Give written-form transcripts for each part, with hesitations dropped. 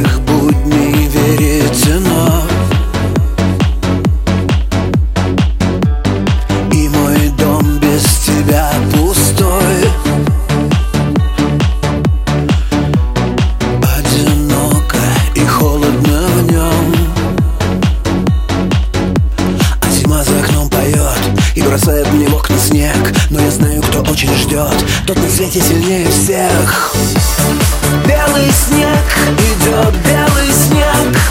серых будней веретено, и мой дом без тебя пустой. Одиноко и холодно в нем, а зима за окном поет и бросает мне в окна снег. Но я знаю, кто очень ждет, тот на свете сильнее всех. Белый снег идет, белый снег,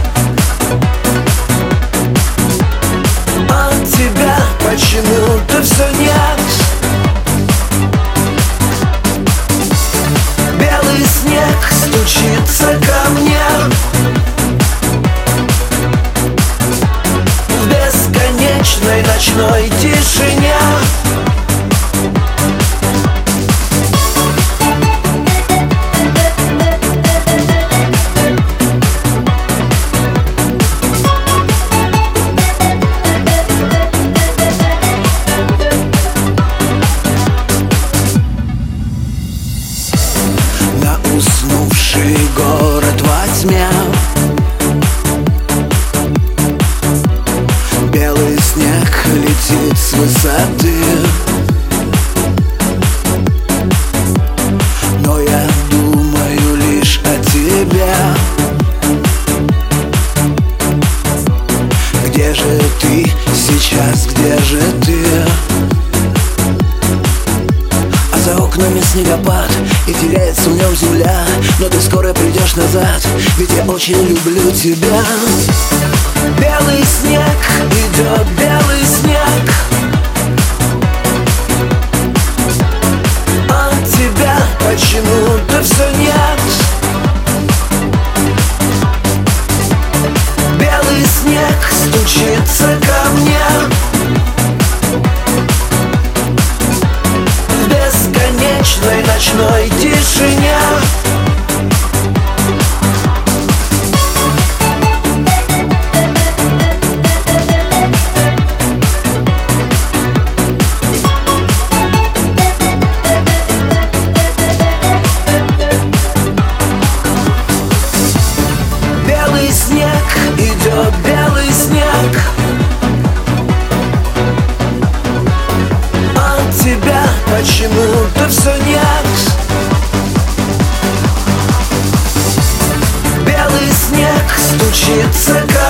от тебя почему-то все нет. Белый снег стучится ко мне в бесконечной ночной тишине. Уснувший город во тьме, белый снег летит с высоты, но я думаю лишь о тебе. Где же ты сейчас, где же ты? За окнами снегопад, и теряется в нем земля. Но ты скоро придешь назад, ведь я очень люблю тебя. Белый снег идет, белый снег, от тебя почему-то все нет. Белый снег стучится ко мне в ночной тишине. Белый снег идет, белый снег, от тебя почему-то все нет. Белый снег стучится ко